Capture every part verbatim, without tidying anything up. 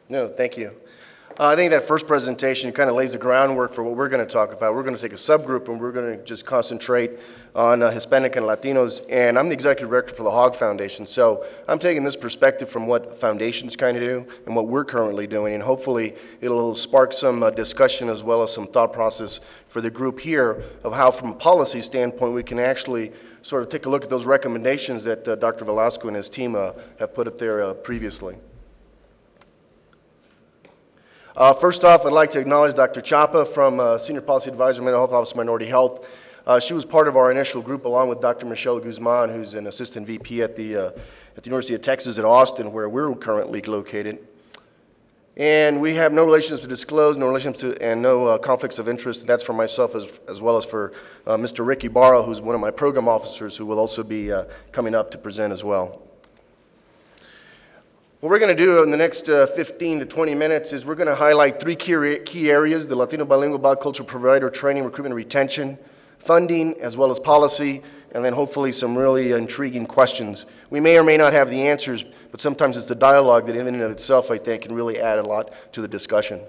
No, thank you. Uh, I think that first presentation kind of lays the groundwork for what we're going to talk about. We're going to take a subgroup and we're going to just concentrate on uh, Hispanic and Latinos. And I'm the executive director for the Hogg Foundation. So I'm taking this perspective from what foundations kind of do and what we're currently doing. And hopefully it'll spark some uh, discussion as well as some thought process for the group here of how, from a policy standpoint, we can actually sort of take a look at those recommendations that uh, Doctor Velasco and his team uh, have put up there uh, previously. Uh, first off, I'd like to acknowledge Doctor Chapa from uh, Senior Policy Advisor, Mental Health Office, Minority Health. Uh, she was part of our initial group along with Doctor Michelle Guzman, who's an Assistant V P at the, uh, at the University of Texas at Austin, where we're currently located. And we have no relations to disclose, no relations to, and no uh, conflicts of interest. That's for myself as, as well as for uh, Mister Ricky Barra, who's one of my program officers, who will also be uh, coming up to present as well. What we're going to do in the next uh, fifteen to twenty minutes is we're going to highlight three key, key areas: the Latino bilingual bicultural provider training, recruitment, and retention, funding, as well as policy, and then hopefully some really intriguing questions. We may or may not have the answers, but sometimes it's the dialogue that in and of itself, I think, can really add a lot to the discussion.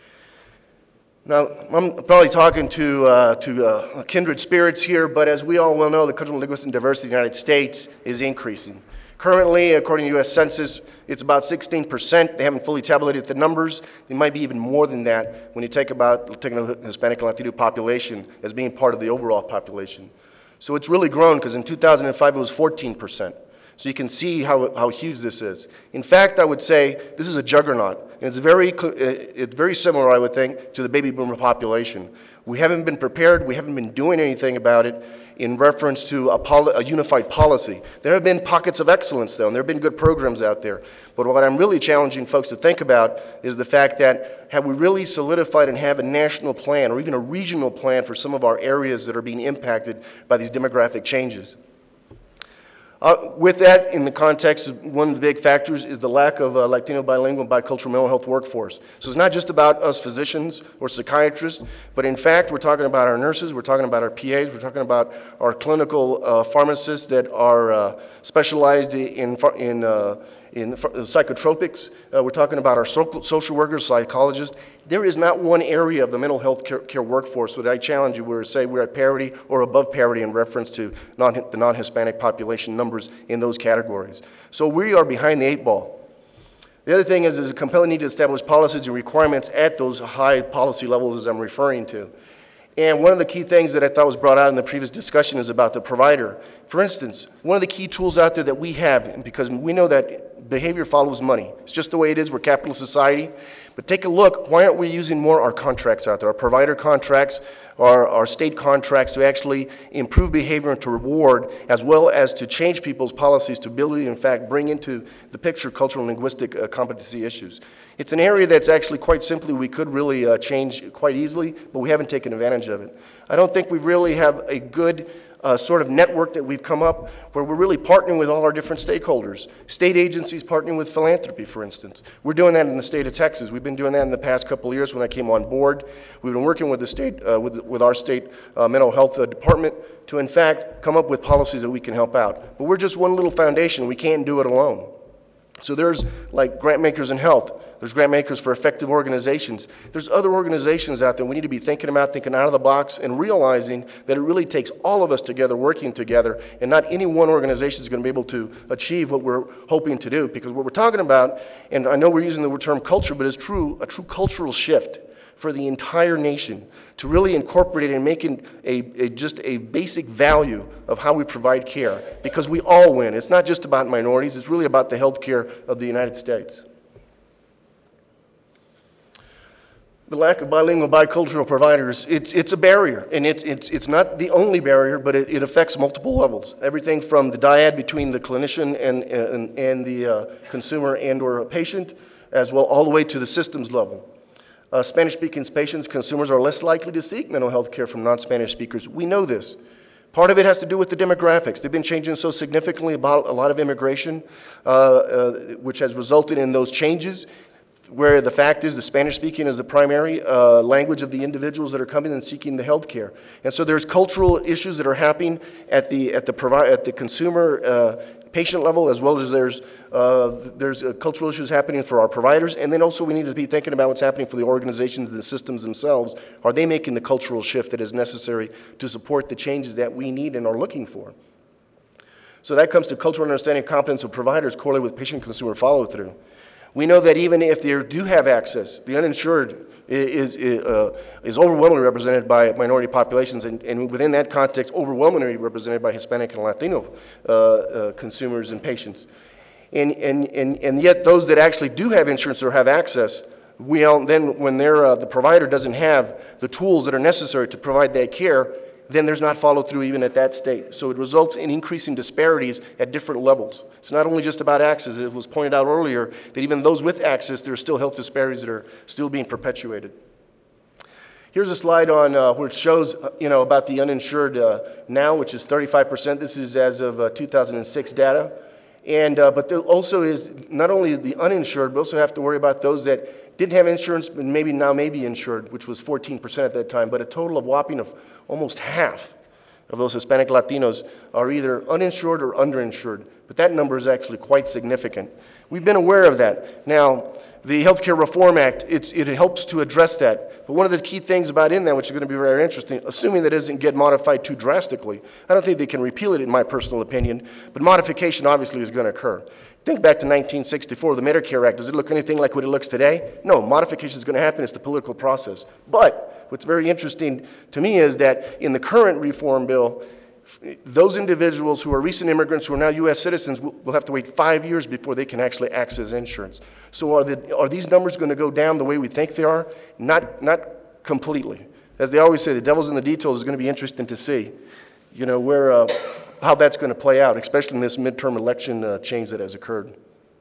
Now, I'm probably talking to, uh, to uh, kindred spirits here, but as we all well know, the cultural linguistic diversity in the United States is increasing. Currently, according to U S Census, it's about sixteen percent. They haven't fully tabulated the numbers. It might be even more than that when you take about taking the Hispanic and Latino population as being part of the overall population. So it's really grown, because in two thousand five it was fourteen percent. So you can see how, how huge this is. In fact, I would say this is a juggernaut. And it's very, it's very similar, I would think, to the baby boomer population. We haven't been prepared. We haven't been doing anything about it in reference to a, poli a unified policy. There have been pockets of excellence, though, and there have been good programs out there. But what I'm really challenging folks to think about is the fact that have we really solidified and have a national plan or even a regional plan for some of our areas that are being impacted by these demographic changes? Uh, with that, in the context, one of the big factors is the lack of a Latino bilingual bicultural mental health workforce. So it's not just about us physicians or psychiatrists, but in fact, we're talking about our nurses, we're talking about our P As, we're talking about our clinical uh, pharmacists that are uh, specialized in, in, uh, in psychotropics. Uh, we're talking about our so social workers, psychologists. There is not one area of the mental health care, care workforce that I challenge you where we say we're at parity or above parity in reference to non, the non-Hispanic population numbers in those categories. So we are behind the eight ball. The other thing is there's a compelling need to establish policies and requirements at those high policy levels as I'm referring to. And one of the key things that I thought was brought out in the previous discussion is about the provider. For instance, one of the key tools out there that we have, because we know that behavior follows money. It's just the way it is. We're a capitalist society. But take a look, why aren't we using more our contracts out there, our provider contracts, our, our state contracts to actually improve behavior and to reward, as well as to change people's policies to ability, in fact, bring into the picture cultural and linguistic uh, competency issues. It's an area that's actually quite simply we could really uh, change quite easily, but we haven't taken advantage of it. I don't think we really have a good uh, sort of network that we've come up where we're really partnering with all our different stakeholders. State agencies partnering with philanthropy, for instance. We're doing that in the state of Texas. We've been doing that in the past couple of years when I came on board. We've been working with the state, uh, with, with our state uh, mental health uh, department to, in fact, come up with policies that we can help out. But we're just one little foundation. We can't do it alone. So there's like grant makers in health. There's grant makers for effective organizations. There's other organizations out there we need to be thinking about, thinking out of the box, and realizing that it really takes all of us together, working together, and not any one organization is going to be able to achieve what we're hoping to do. Because what we're talking about, and I know we're using the term culture, but it's true, a true cultural shift for the entire nation to really incorporate it and make it a, a, just a basic value of how we provide care, because we all win. It's not just about minorities, it's really about the health care of the United States. The lack of bilingual, bicultural providers, it's, it's a barrier, and it's, it's, it's not the only barrier, but it, it affects multiple levels. Everything from the dyad between the clinician and, and, and the uh, consumer and or a patient, as well all the way to the systems level. Uh, Spanish-speaking patients, consumers are less likely to seek mental health care from non-Spanish speakers. We know this. Part of it has to do with the demographics. They've been changing so significantly about a lot of immigration, uh, uh, which has resulted in those changes, where the fact is the Spanish-speaking is the primary uh, language of the individuals that are coming and seeking the health care. And so there's cultural issues that are happening at the, at the, provi at the consumer uh, patient level, as well as there's, uh, there's uh, cultural issues happening for our providers, and then also we need to be thinking about what's happening for the organizations and the systems themselves. Are they making the cultural shift that is necessary to support the changes that we need and are looking for? So that comes to cultural understanding and competence of providers correlated with patient-consumer follow-through. We know that even if they do have access, the uninsured is, is, uh, is overwhelmingly represented by minority populations, and, and within that context, overwhelmingly represented by Hispanic and Latino uh, uh, consumers and patients. And, and, and, and yet those that actually do have insurance or have access, we all, then when they're, uh, the provider doesn't have the tools that are necessary to provide that care, then there's not follow through even at that state. So it results in increasing disparities at different levels. It's not only just about access. It was pointed out earlier that even those with access, there are still health disparities that are still being perpetuated. Here's a slide on uh, where it shows, uh, you know, about the uninsured uh, now, which is thirty-five percent. This is as of uh, two thousand six data. And, uh, but there also is not only the uninsured, we also have to worry about those that didn't have insurance, but maybe now may be insured, which was fourteen percent at that time, but a total of whopping of almost half of those Hispanic Latinos are either uninsured or underinsured, but that number is actually quite significant. We've been aware of that. Now, the Healthcare Reform Act, it's, it helps to address that, but one of the key things about in that, which is going to be very interesting, assuming that it doesn't get modified too drastically, I don't think they can repeal it in my personal opinion, but modification obviously is going to occur. Think back to nineteen sixty-four, the Medicare Act. Does it look anything like what it looks today? No, modification is going to happen. It's the political process. But what's very interesting to me is that in the current reform bill, those individuals who are recent immigrants who are now U S citizens will, will have to wait five years before they can actually access insurance. So are, the, are these numbers going to go down the way we think they are? Not, not completely. As they always say, the devil's in the details. Is going to be interesting to see, you know, where... Uh, how that's going to play out, especially in this midterm election uh, change that has occurred.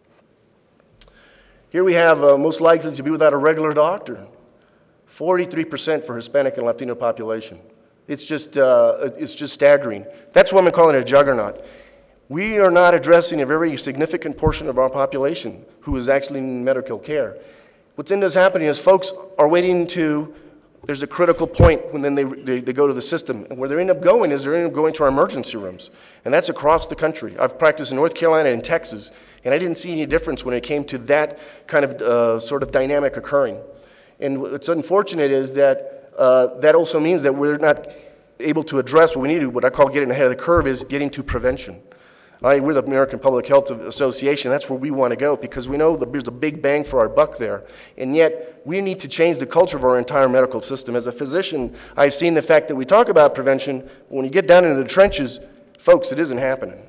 Here we have uh, most likely to be without a regular doctor, forty-three percent for Hispanic and Latino population. It's just, uh, it's just staggering. That's why I'm calling it a juggernaut. We are not addressing a very significant portion of our population who is actually in medical care. What's ended up happening is folks are waiting to there's a critical point when then they, they, they go to the system. And where they end up going is they end up going to our emergency rooms. And that's across the country. I've practiced in North Carolina and Texas, and I didn't see any difference when it came to that kind of uh, sort of dynamic occurring. And what's unfortunate is that uh, that also means that we're not able to address what we need to, what I call getting ahead of the curve is getting to prevention. I, we're the American Public Health Association. That's where we want to go because we know that there's a big bang for our buck there. And yet, we need to change the culture of our entire medical system. As a physician, I've seen the fact that we talk about prevention, but when you get down into the trenches, folks, it isn't happening.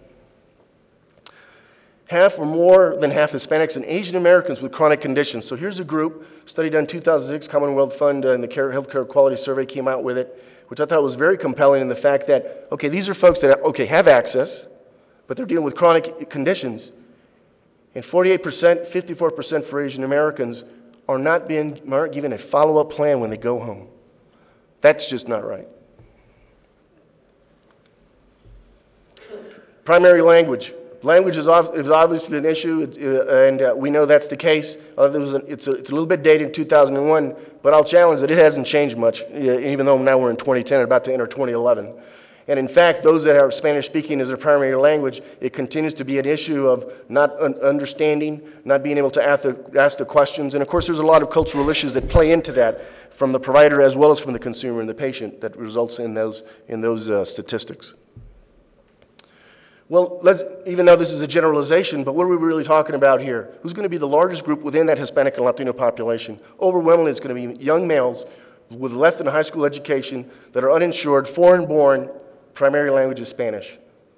Half or more than half Hispanics and Asian Americans with chronic conditions. So here's a group, study done in two thousand six, Commonwealth Fund uh, and the Care, Healthcare Quality Survey came out with it, which I thought was very compelling in the fact that, okay, these are folks that, okay, have access, but they're dealing with chronic conditions. And forty-eight percent, fifty-four percent for Asian Americans are not being aren't given a follow-up plan when they go home. That's just not right. Primary language. Language is, is obviously an issue, uh, and uh, we know that's the case. Uh, there was a, it's, a, it's a little bit dated in two thousand one, but I'll challenge that it hasn't changed much, uh, even though now we're in twenty ten and about to enter twenty eleven. And in fact, those that are Spanish-speaking as their primary language, it continues to be an issue of not un understanding, not being able to ask the, ask the questions. And of course, there's a lot of cultural issues that play into that from the provider as well as from the consumer and the patient that results in those, in those uh, statistics. Well, let's, even though this is a generalization, but what are we really talking about here? Who's going to be the largest group within that Hispanic and Latino population? Overwhelmingly, it's going to be young males with less than a high school education that are uninsured, foreign-born, primary language is Spanish.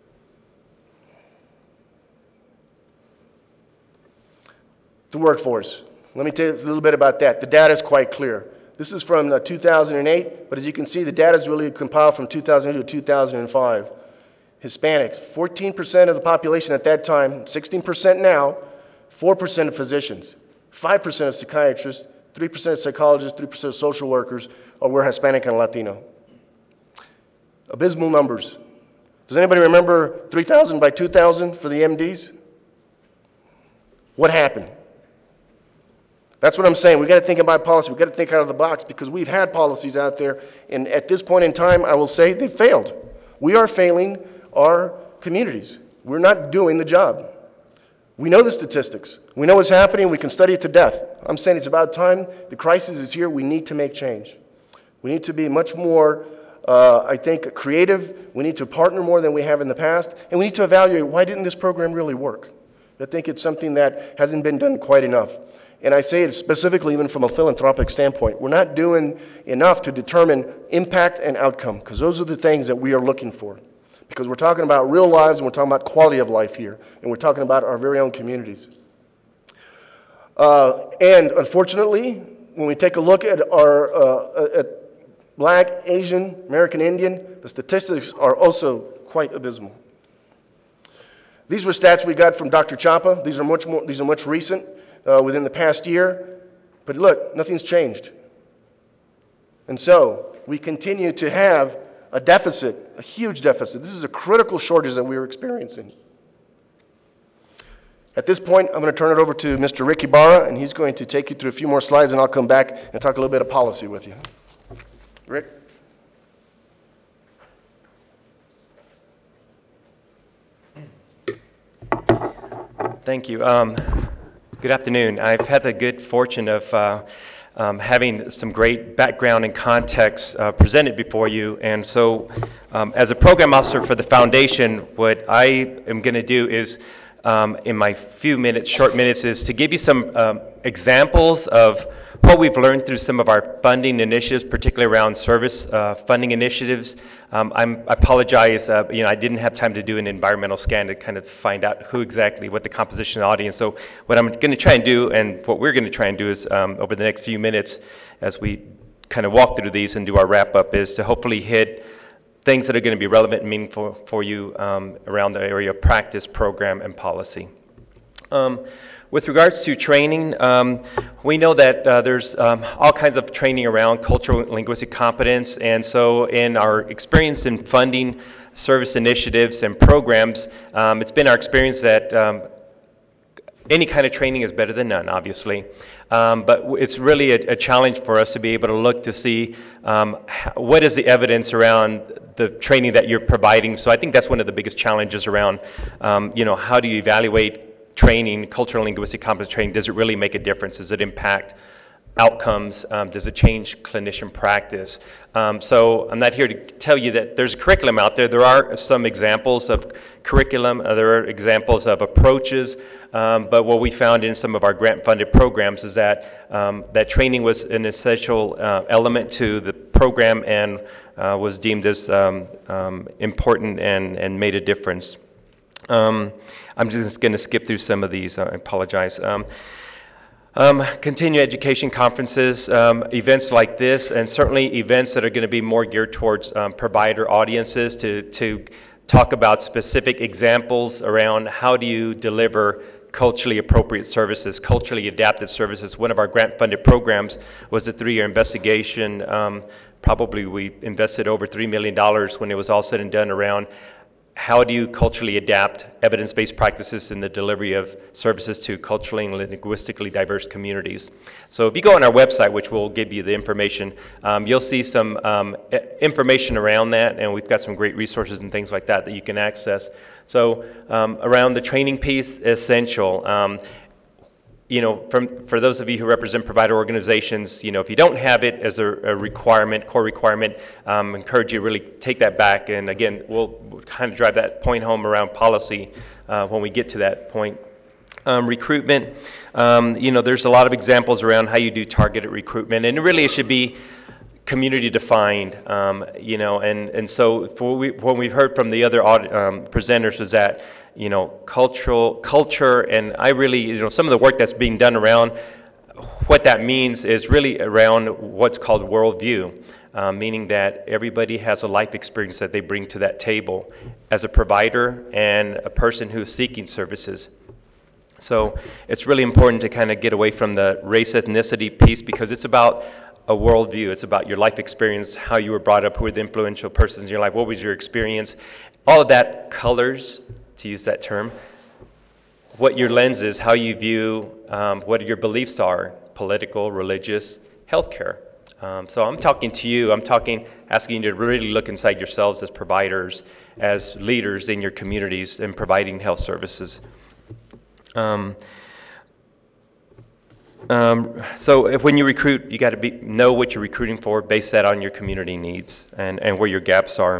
The workforce. Let me tell you a little bit about that. The data is quite clear. This is from uh, two thousand eight, but as you can see, the data is really compiled from two thousand eight to two thousand five. Hispanics, fourteen percent of the population at that time, sixteen percent now, four percent of physicians, five percent of psychiatrists, three percent of psychologists, three percent of social workers are were Hispanic and Latino. Abysmal numbers. Does anybody remember three thousand by two thousand for the M Ds? What happened? That's what I'm saying. We've got to think about policy. We've got to think out of the box because we've had policies out there, and at this point in time, I will say they've failed. We are failing our communities. we're not doing the job. We know the statistics. We know what's happening. We can study it to death. I'm saying it's about time. The crisis is here. We need to make change. We need to be much more, uh, I think, creative. We need to partner more than we have in the past. And we need to evaluate, why didn't this program really work? I think it's something that hasn't been done quite enough. And I say it specifically even from a philanthropic standpoint. We're not doing enough to determine impact and outcome, because those are the things that we are looking for. Because we're talking about real lives, and we're talking about quality of life here, and we're talking about our very own communities. Uh, and unfortunately, when we take a look at our uh, at Black, Asian, American Indian, the statistics are also quite abysmal. These were stats we got from Doctor Chapa. These are much more. These are much recent, uh, within the past year. But look, nothing's changed. And so we continue to have a deficit, a huge deficit. This is a critical shortage that we are experiencing. At this point, I'm going to turn it over to Mister Rick Ibarra, and he's going to take you through a few more slides, and I'll come back and talk a little bit of policy with you. Rick? Thank you. Um, good afternoon. I've had the good fortune of uh, um, having some great background and context uh, presented before you. And so um, as a program officer for the foundation, what I am going to do is, um, in my few minutes, short minutes, is to give you some um, examples of what we've learned through some of our funding initiatives, particularly around service uh, funding initiatives. Um, I'm, I apologize, uh, you know, I didn't have time to do an environmental scan to kind of find out who exactly, what the composition of the audience. So what I'm going to try and do, and what we're going to try and do is, um, over the next few minutes, as we kind of walk through these and do our wrap-up, is to hopefully hit things that are going to be relevant and meaningful for you um, around the area of practice, program, and policy. Um, With regards to training, um, we know that uh, there's um, all kinds of training around cultural and linguistic competence, and so in our experience in funding service initiatives and programs, um, it's been our experience that um, any kind of training is better than none, obviously. Um, but it's really a, a challenge for us to be able to look to see um, how, what is the evidence around the training that you're providing. So I think that's one of the biggest challenges around, um, you know, how do you evaluate training, cultural and linguistic competence training? Does it really make a difference? Does it impact outcomes? Um, does it change clinician practice? Um, so I'm not here to tell you that there's a curriculum out there. There are some examples of curriculum. Uh, there are examples of approaches. Um, but what we found in some of our grant-funded programs is that um, that training was an essential uh, element to the program and uh, was deemed as um, um, important and, and made a difference. Um, I'm just going to skip through some of these. I apologize. Um, um, continuing education conferences, um, events like this, and certainly events that are going to be more geared towards um, provider audiences to, to talk about specific examples around how do you deliver culturally appropriate services, culturally adapted services. One of our grant-funded programs was a three-year investigation. Um, probably we invested over three million dollars when it was all said and done around how do you culturally adapt evidence-based practices in the delivery of services to culturally and linguistically diverse communities. So if you go on our website, which will give you the information, um, you'll see some um, information around that, and we've got some great resources and things like that that you can access. So um, around the training piece, essential. Um, You know, from, for those of you who represent provider organizations, you know, if you don't have it as a, a requirement, core requirement, um, encourage you to really take that back. And again, we'll, we'll kind of drive that point home around policy uh, when we get to that point. Um, recruitment, um, you know, there's a lot of examples around how you do targeted recruitment, and really it should be community defined, um, you know, and, and so for what, we, what we've heard from the other audit, um, presenters is that, you know, cultural culture, and I really, you know, some of the work that's being done around what that means is really around what's called worldview, uh, meaning that everybody has a life experience that they bring to that table as a provider and a person who's seeking services. So it's really important to kind of get away from the race ethnicity piece, because it's about a worldview. It's about your life experience, how you were brought up, who were the influential persons in your life, what was your experience. All of that colors, to use that term, what your lens is, how you view um, what your beliefs are, political, religious, healthcare. Um, so I'm talking to you, I'm talking, asking you to really look inside yourselves as providers as leaders in your communities and providing health services. Um, um, so if, when you recruit, you got to be know what you're recruiting for, base that on your community needs and, and where your gaps are.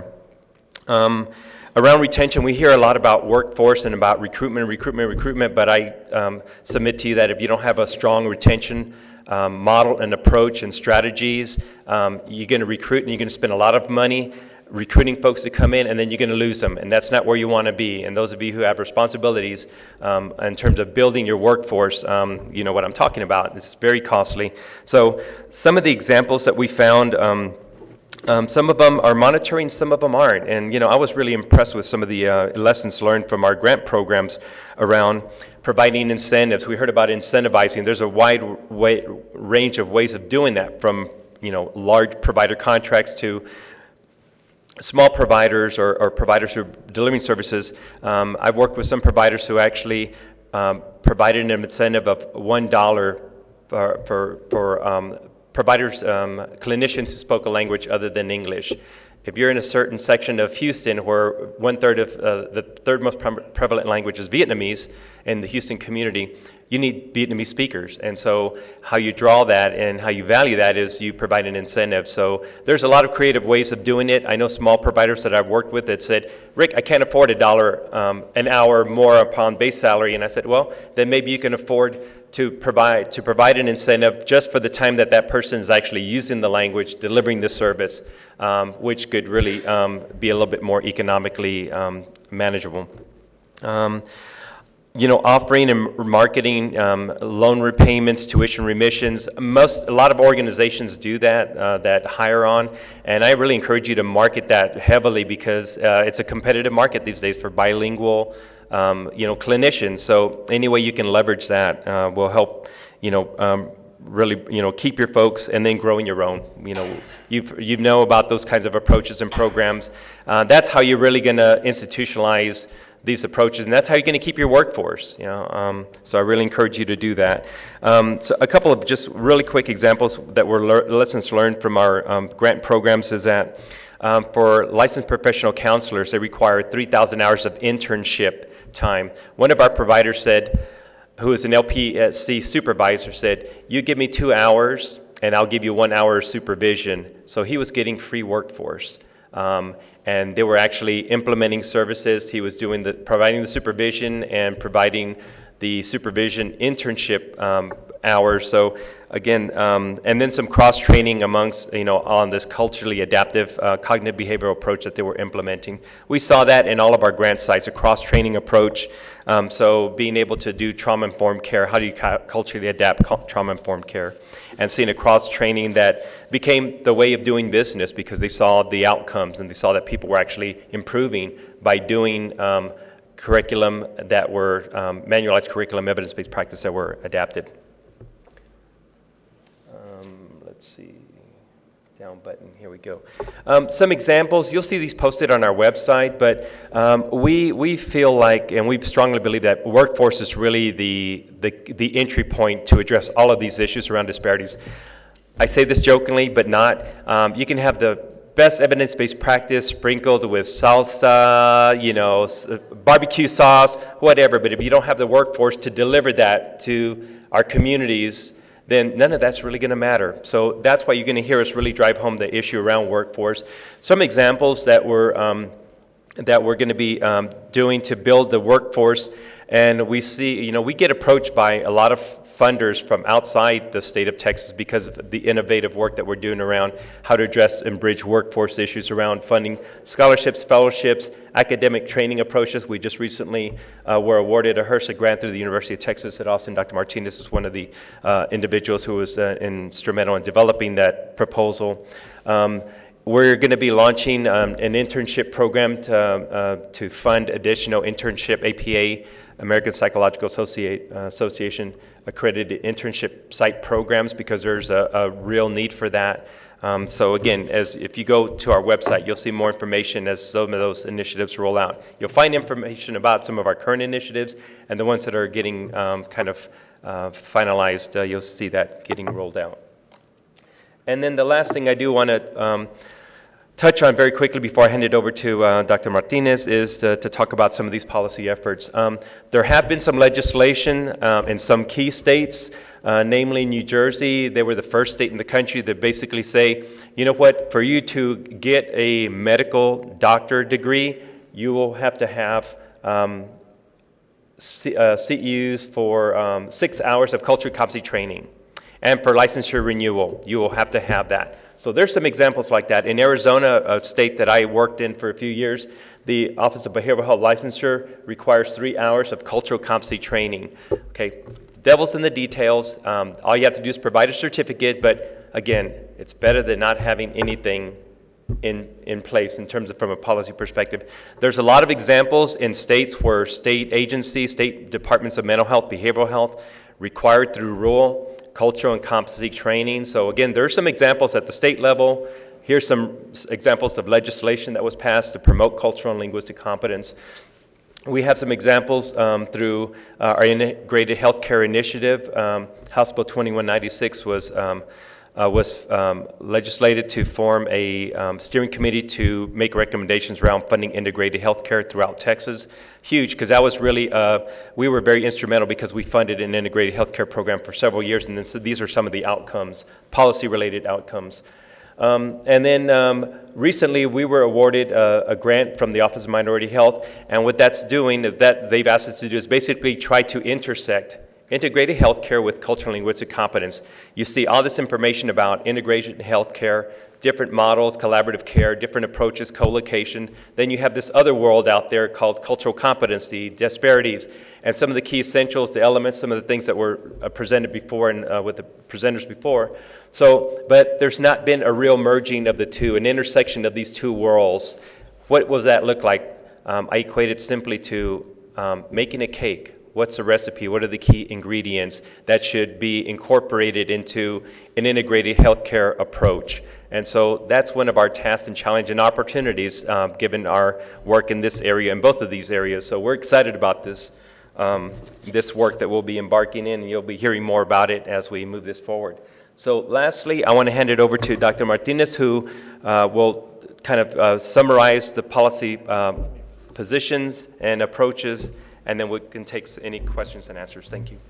Um, around retention, we hear a lot about workforce and about recruitment, recruitment, recruitment, but I um, submit to you that if you don't have a strong retention um, model and approach and strategies, um, you're going to recruit and you're going to spend a lot of money recruiting folks to come in, and then you're going to lose them, and that's not where you want to be. And those of you who have responsibilities um, in terms of building your workforce, um, you know what I'm talking about. It's very costly. So some of the examples that we found, um, um, some of them are monitoring, some of them aren't. And you know, I was really impressed with some of the uh, lessons learned from our grant programs around providing incentives. We heard about incentivizing. There's a wide way, range of ways of doing that, from you know large provider contracts to small providers or, or providers who are delivering services. Um, I've worked with some providers who actually um, provided an incentive of one dollar for, for, for um, providers, um, clinicians who spoke a language other than English. If you're in a certain section of Houston where one third of uh, the third most pre- prevalent language is Vietnamese in the Houston community, you need Vietnamese speakers. And so how you draw that and how you value that is you provide an incentive. So there's a lot of creative ways of doing it. I know small providers that I've worked with that said, Rick, I can't afford a dollar um, an hour more upon base salary. And I said, well, then maybe you can afford to provide to provide an incentive just for the time that that person is actually using the language, delivering the service, um, which could really um, be a little bit more economically um, manageable. Um, You know, offering and marketing um, loan repayments, tuition remissions. Most, a lot of organizations do that, uh, that hire on, and I really encourage you to market that heavily because uh, it's a competitive market these days for bilingual, um, you know, clinicians. So any way you can leverage that uh, will help, you know, um, really, you know, keep your folks and then growing your own. You know, you've you know about those kinds of approaches and programs. Uh, that's how you're really going to institutionalize these approaches, and that's how you're going to keep your workforce. You know, um, so I really encourage you to do that. Um, so a couple of just really quick examples that were le- lessons learned from our um, grant programs is that um, for licensed professional counselors, they require three thousand hours of internship time. One of our providers said, who is an L P S C supervisor, said, "You give me two hours, and I'll give you one hour of supervision." So he was getting free workforce. Um, and they were actually implementing services. He was doing the providing the supervision and providing the supervision internship um, hours. So again, um, and then some cross training amongst you know on this culturally adaptive uh, cognitive behavioral approach that they were implementing. We saw that in all of our grant sites, a cross training approach. Um, so being able to do trauma informed care, how do you cu- culturally adapt cu- trauma informed care? And seeing a cross-training that became the way of doing business because they saw the outcomes and they saw that people were actually improving by doing um, curriculum that were um, manualized curriculum, evidence-based practice that were adapted. Um, let's see. Down button, here we go. Um, some examples, you'll see these posted on our website, but um, we we feel like, and we strongly believe that workforce is really the, the the entry point to address all of these issues around disparities. I say this jokingly, but not. Um, you can have the best evidence-based practice sprinkled with salsa, you know, barbecue sauce, whatever, but if you don't have the workforce to deliver that to our communities, then none of that's really going to matter. So that's why you're going to hear us really drive home the issue around workforce. Some examples that we're, um, that we're going to be um, doing to build the workforce, and we see, you know, we get approached by a lot of funders from outside the state of Texas because of the innovative work that we're doing around how to address and bridge workforce issues around funding scholarships, fellowships, academic training approaches. We just recently uh, were awarded a HRSA grant through the University of Texas at Austin. Doctor Martinez is one of the uh, individuals who was uh, instrumental in developing that proposal. Um, We're going to be launching um, an internship program to, uh, to fund additional internship A P A, American Psychological Associate, uh, Association accredited internship site programs because there's a, a real need for that. Um, so again, as if you go to our website, you'll see more information as some of those initiatives roll out. You'll find information about some of our current initiatives and the ones that are getting um, kind of uh, finalized. Uh, you'll see that getting rolled out. And then the last thing I do want to um, touch on very quickly before I hand it over to uh, Doctor Martinez is to, to talk about some of these policy efforts. Um, there have been some legislation um, in some key states, uh, namely New Jersey. They were the first state in the country that basically say, you know what, for you to get a medical doctor degree, you will have to have um, C, uh, C E Us for um, six hours of cultural competency training. And for licensure renewal, you will have to have that. So there's some examples like that. In Arizona, a state that I worked in for a few years, the Office of Behavioral Health Licensure requires three hours of cultural competency training. Okay, devil's in the details. Um, all you have to do is provide a certificate, but again, it's better than not having anything in, in place in terms of from a policy perspective. There's a lot of examples in states where state agencies, state departments of mental health, behavioral health, required through rule, cultural and competency training. So again, there's some examples at the state level. Here's some examples of legislation that was passed to promote cultural and linguistic competence. We have some examples um, through uh, our Integrated Healthcare Initiative. Um, House Bill twenty-one ninety-six was um, uh, was um, legislated to form a um, steering committee to make recommendations around funding integrated healthcare throughout Texas. Huge, because that was really, uh, we were very instrumental because we funded an integrated healthcare program for several years, and then, so these are some of the outcomes, policy-related outcomes. Um, and then um, recently we were awarded a, a grant from the Office of Minority Health, and what that's doing, that they've asked us to do is basically try to intersect integrated healthcare with cultural and linguistic competence. You see all this information about integrated healthcare, different models, collaborative care, different approaches, co-location. Then you have this other world out there called cultural competency, disparities, and some of the key essentials, the elements, some of the things that were uh, presented before and uh, with the presenters before. So, but there's not been a real merging of the two, an intersection of these two worlds. What does that look like? Um, I equate it simply to um, making a cake. What's the recipe? What are the key ingredients that should be incorporated into an integrated healthcare approach? And so that's one of our tasks and challenge and opportunities uh, given our work in this area, in both of these areas. So we're excited about this, um, this work that we'll be embarking in, and you'll be hearing more about it as we move this forward. So lastly, I want to hand it over to Doctor Martinez, who uh, will kind of uh, summarize the policy um, positions and approaches, and then we can take any questions and answers. Thank you.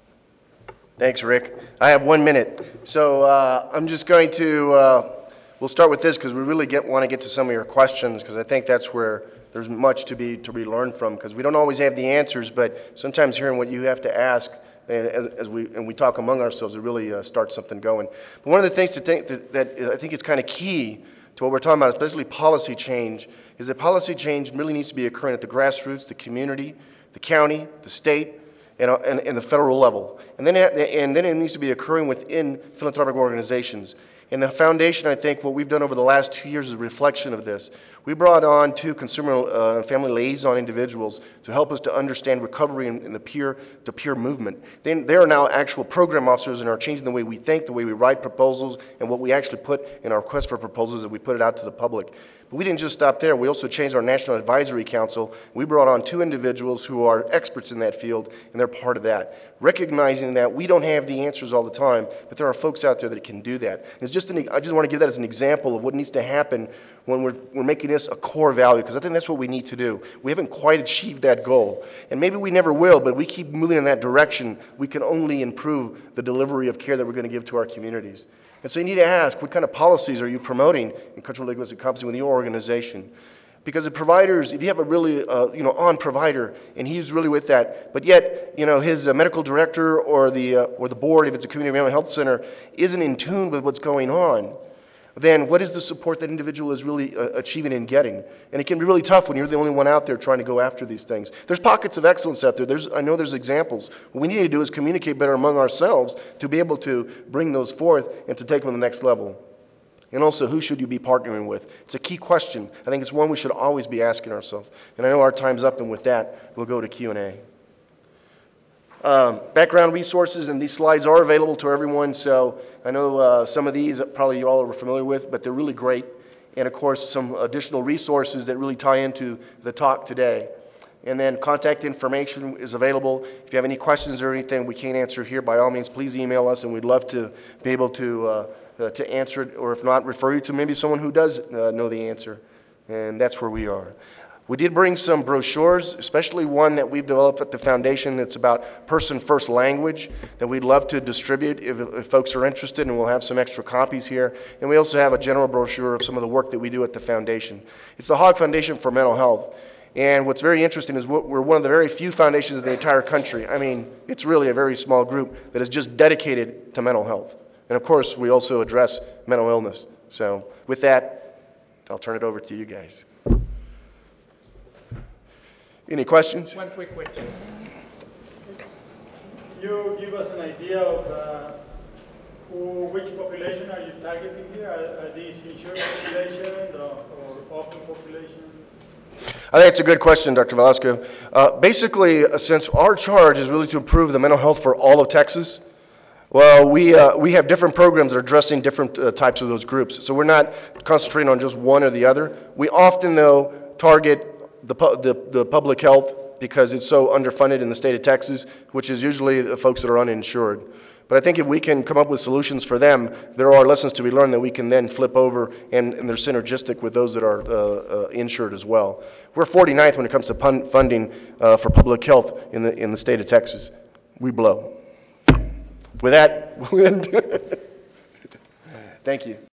Thanks, Rick. I have one minute. So uh, I'm just going to, uh, we'll start with this because we really get, want to get to some of your questions, because I think that's where there's much to be, to be learned from, because we don't always have the answers, but sometimes hearing what you have to ask, and as, as we, and we talk among ourselves, it really uh, starts something going. But one of the things to think that, that I think is kind of key to what we're talking about, especially policy change, is that policy change really needs to be occurring at the grassroots, the community, the county, the state, and, and, and the federal level. And then, it, and then it needs to be occurring within philanthropic organizations. And the foundation, I think, what we've done over the last two years is a reflection of this. We brought on two consumer uh, and family liaison individuals to help us to understand recovery in, in the peer to peer movement. They, they are now actual program officers and are changing the way we think, the way we write proposals, and what we actually put in our request for proposals that we put it out to the public. But we didn't just stop there. We also changed our National Advisory Council. We brought on two individuals who are experts in that field, and they're part of that. Recognizing that we don't have the answers all the time, but there are folks out there that can do that. It's just an, I just want to give that as an example of what needs to happen when we're, we're making this a core value, because I think that's what we need to do. We haven't quite achieved that goal, and maybe we never will, but we keep moving in that direction, we can only improve the delivery of care that we're going to give to our communities. And so you need to ask, what kind of policies are you promoting in cultural linguistic competency within your organization? Because the providers, if you have a really, uh, you know, on provider, and he's really with that, but yet, you know, his uh, medical director or the, uh, or the board, if it's a community mental health center, isn't in tune with what's going on, then what is the support that individual is really uh, achieving and getting? And it can be really tough when you're the only one out there trying to go after these things. There's pockets of excellence out there. There's, I know there's examples. What we need to do is communicate better among ourselves to be able to bring those forth and to take them to the next level. And also, who should you be partnering with? It's a key question. I think it's one we should always be asking ourselves. And I know our time's up, and with that, we'll go to Q and A. Um, background resources, and these slides are available to everyone, so I know uh, some of these probably you all are familiar with, but they're really great. And of course, some additional resources that really tie into the talk today. And then contact information is available. If you have any questions or anything we can't answer here, by all means, please email us, and we'd love to be able to, uh, uh, to answer it, or if not, refer you to maybe someone who does uh, know the answer. And that's where we are. We did bring some brochures, especially one that we've developed at the foundation that's about person-first language that we'd love to distribute if, if folks are interested, and we'll have some extra copies here. And we also have a general brochure of some of the work that we do at the foundation. It's the Hogg Foundation for Mental Health. And what's very interesting is we're one of the very few foundations in the entire country. I mean, it's really a very small group that is just dedicated to mental health. And of course, we also address mental illness. So with that, I'll turn it over to you guys. Any questions? One quick question. You give us an idea of uh, who, which population are you targeting here? Are, are these insured population or, or open population? I think it's a good question, Doctor Velasco. Uh, basically, uh, since our charge is really to improve the mental health for all of Texas, well, we, uh, we have different programs that are addressing different uh, types of those groups. So we're not concentrating on just one or the other. We often, though, target the, pu the, the public health because it's so underfunded in the state of Texas, which is usually the folks that are uninsured. But I think if we can come up with solutions for them, there are lessons to be learned that we can then flip over, and, and they're synergistic with those that are uh, uh, insured as well. We're forty-ninth when it comes to pun funding uh, for public health in the, in the state of Texas. We blow. With that, we'll end. Thank you.